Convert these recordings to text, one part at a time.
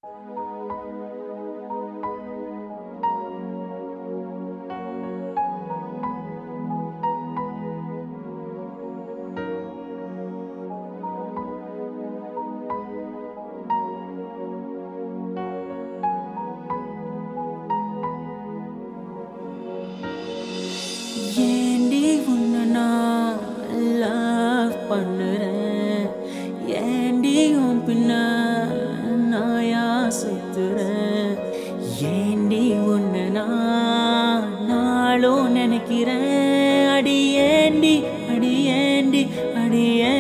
ஏண்டி உன்னை நான் லவ் பண்ணுறேன், ஏண்டி உன் பின்ன நாயா சுத்துறேன், ஏண்டி உன்னை நான் நாளும் நினைக்கிறேன், அடி ஏண்டி அடியே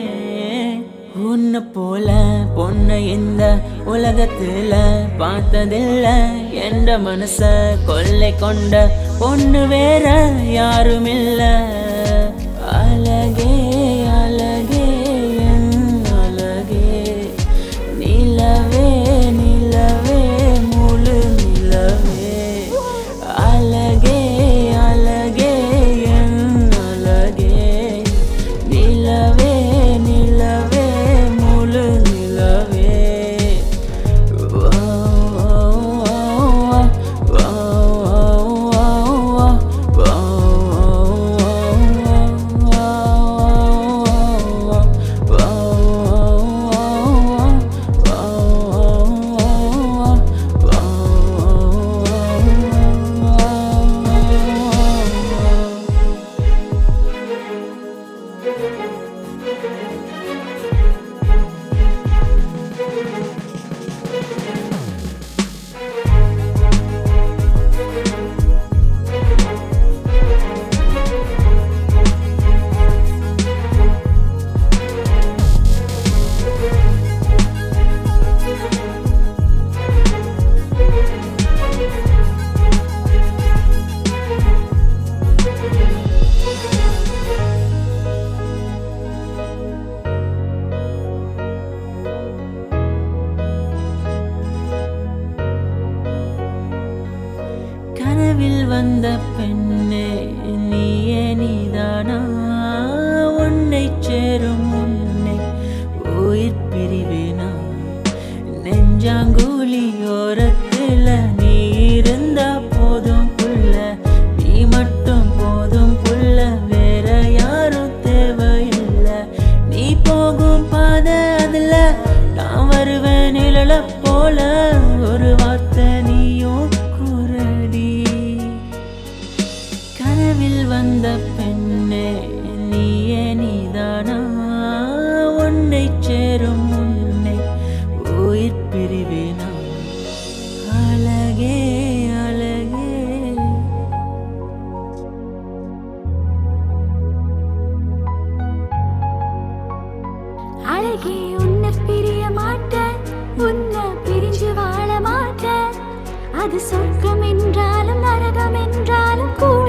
உன்னை போல பொண்ணை இந்த உலகத்துல பார்த்ததில்ல, என்ற மனச கொள்ளை கொண்ட பொண்ணு வேற யாருமில்ல. அழகே அழகே என் அழகே, நிலவே நிலவே முழு நிலவே, அழகே அழகே என் அழகே, நிலவே நிலவே முழு நிலவே. கனவில் வந்த பெண்ணே நீயே நீதானா, உன்னை சேரும் முன்னை உயிர் பிரிவேனா, நெஞ்சாங்குழி ஓரத்துல நீ இருந்தா போதும் புள்ள, நீ மட்டும் போதும் புள்ள, வேற யாரும் தேவையில்லை, நீ போகும் பாதை அதுல நான் வருவேன் நிழல போல, ஒரு வார்த்தை நீயும் கனவில் வந்த பெண்ணே நீயே நீதானா, உன்னை சேரும் முன்னை உயிர் பிரிவேனா, அழகே அழகே. அழகே உன்னை பிரிய மாட்டேன், உன்னை பிரிஞ்சு வாழ மாட்டேன், அது சொர்க்கம் என்றாலும் நரகம் என்றாலும் கூட